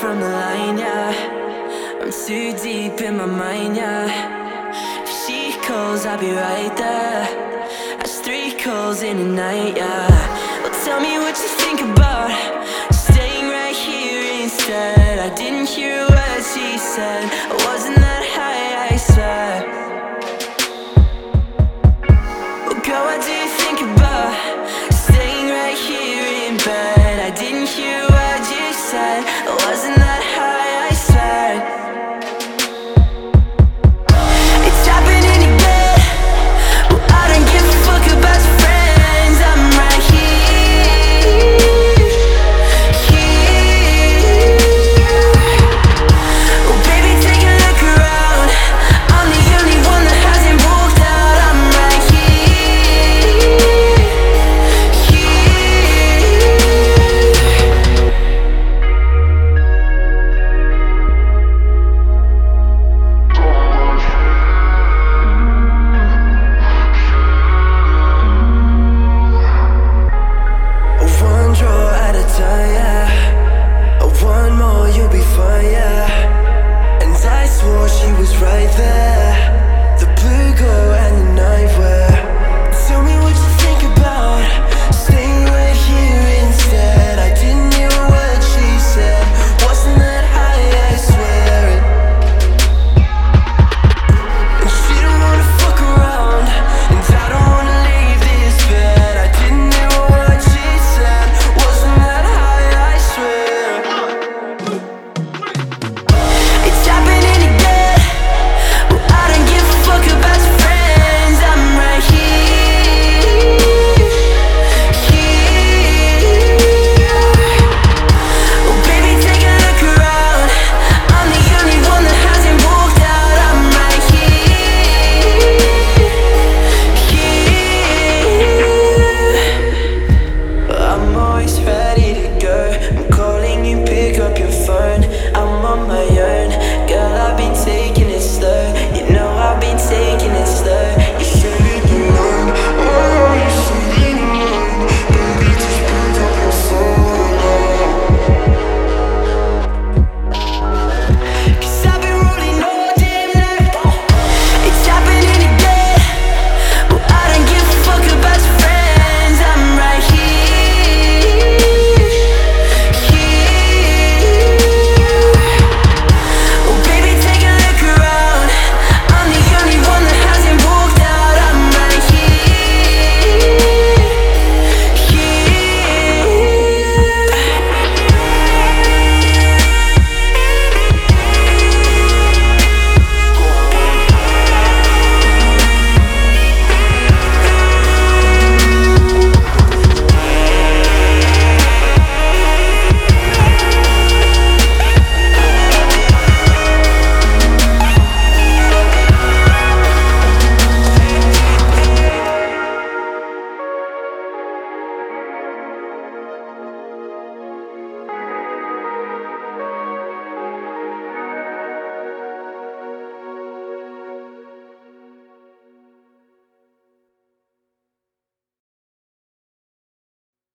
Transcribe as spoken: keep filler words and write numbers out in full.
from the line, yeah. I'm too deep in my mind, yeah. If she calls, I'll be right there. That's three calls in a night, yeah. Well, tell me what you think about staying right here instead. I didn't hear a word she said. I wasn't that high, I swear.